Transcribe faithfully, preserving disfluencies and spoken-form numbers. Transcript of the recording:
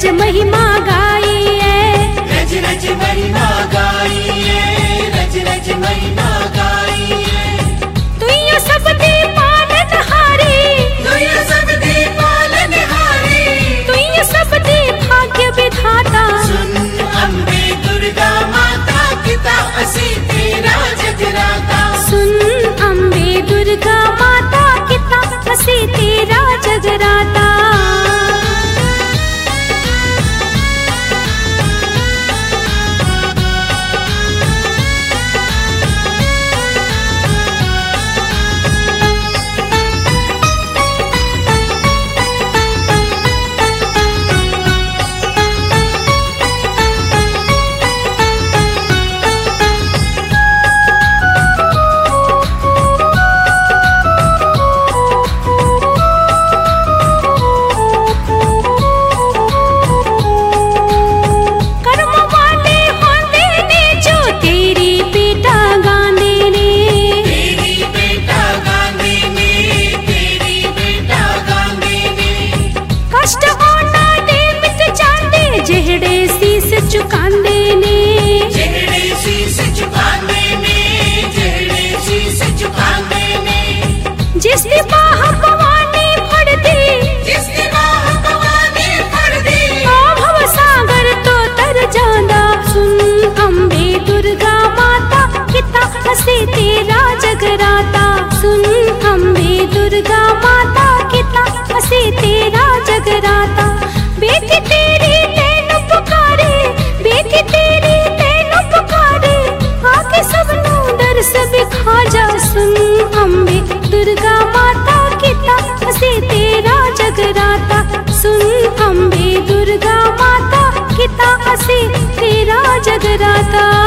रज महिमा गाइए, रज रज महिमा गाइए, रज रज महिमा गाइए। तुइयो सब दी पालनहारी, तुइयो सब दी पालनहारी, तुइयो सब दी भाग्य विधाता। सुन अम्बे दुर्गा माता किता असी तेरा जगराता। सुन अम्बे दुर्गा माता किता हसी तेरा जगराता। चुकांदे ने, जेहड़े शीस चुकांदे ने, जेहड़े शीस चुकांदे ने। जिसदी बाह भवानी फड़ दी, जिसदी बाह भवानी फड़ दी, आ भव सागर तो तर जांदा। सुन अम्बे दुर्गा माता किता हसी तेरा जगराता। सुन अम्बे दुर्गा माता किता हसी तेरा जगराता। बेटी तेरी तेनु पुकारे, बेटी तेरी तेनु पुकारे, आके सबनू दर्स दिखा जा। सुन अम्बे दुर्गा माता किता हसी तेरा जगराता। सुन अम्बे दुर्गा माता किता हसी तेरा जगराता।